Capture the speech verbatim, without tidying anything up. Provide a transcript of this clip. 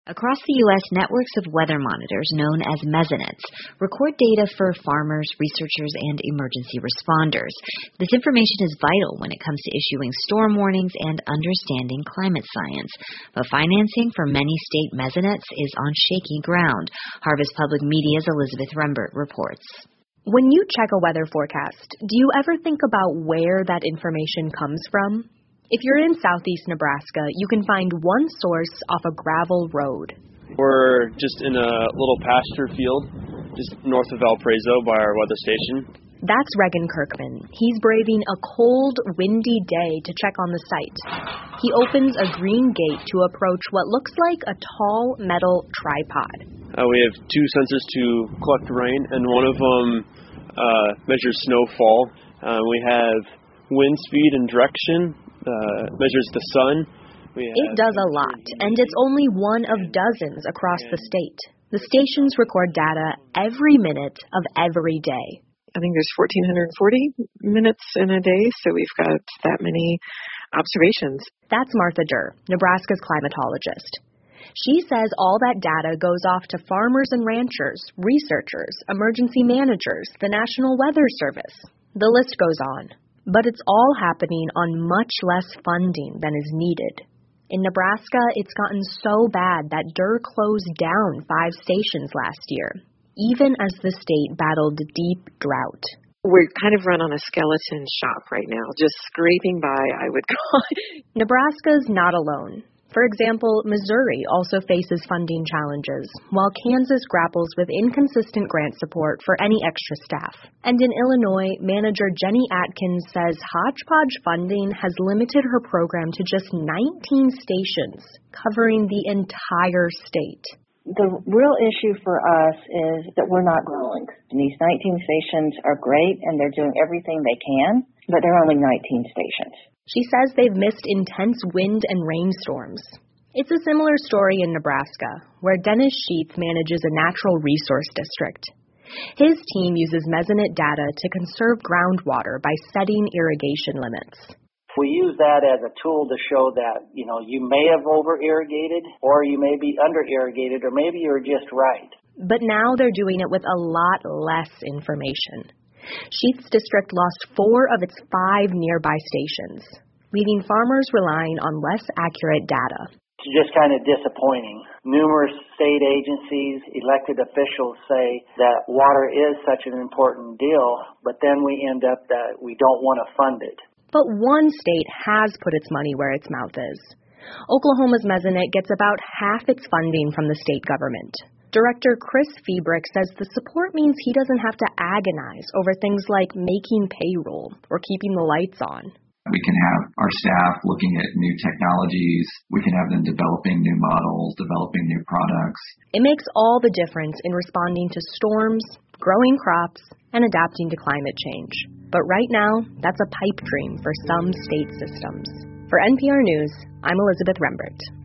Across the U S, networks of weather monitors, known as mesoNets, record data for farmers, researchers, and emergency responders. This information is vital when it comes to issuing storm warnings and understanding climate science. But financing for many state mesoNets is on shaky ground. Harvest Public Media's Elizabeth Rembert reports. When you check a weather forecast, do you ever think about where that information comes from? If you're in southeast Nebraska, you can find one source off a gravel road. We're just in a little pasture field, just north of Valparaiso by our weather station. That's Regan Kirkman. He's braving a cold, windy day to check on the site. He opens a green gate to approach what looks like a tall metal tripod. Uh, we have two sensors to collect rain, and one of them uh, measures snowfall. Uh, we have wind speed and direction. Uh, measures the sun. We it does a lot, and it's only one of dozens across the state. The stations record data every minute of every day. I think there's one thousand four hundred forty minutes in a day, so we've got that many observations. That's Martha Durr, Nebraska's climatologist. She says all that data goes off to farmers and ranchers, researchers, emergency managers, the National Weather Service. The list goes on. But it's all happening on much less funding than is needed. In Nebraska, it's gotten so bad that Durr closed down five stations last year, even as the state battled deep drought. We're kind of run on a skeleton shop right now, just scraping by, I would call it. Nebraska's not alone. For example, Missouri also faces funding challenges, while Kansas grapples with inconsistent grant support for any extra staff. And in Illinois, manager Jenny Atkins says hodgepodge funding has limited her program to just nineteen stations, covering the entire state. The real issue for us is that we're not growing. And these nineteen stations are great, and they're doing everything they can, but they're only nineteen stations. She says they've missed intense wind and rainstorms. It's a similar story in Nebraska, where Dennis Sheets manages a natural resource district. His team uses mesoNet data to conserve groundwater by setting irrigation limits. We use that as a tool to show that, you know, you may have over-irrigated, or you may be under-irrigated, or maybe you're just right. But now they're doing it with a lot less information. Sheets District lost four of its five nearby stations, leaving farmers relying on less accurate data. It's just kind of disappointing. Numerous state agencies, elected officials say that water is such an important deal, but then we end up that we don't want to fund it. But one state has put its money where its mouth is. Oklahoma's mesoNet gets about half its funding from the state government. Director Chris Fiebrick says the support means he doesn't have to agonize over things like making payroll or keeping the lights on. We can have our staff looking at new technologies. We can have them developing new models, developing new products. It makes all the difference in responding to storms, growing crops, and adapting to climate change. But right now, that's a pipe dream for some state systems. For N P R News, I'm Elizabeth Rembert.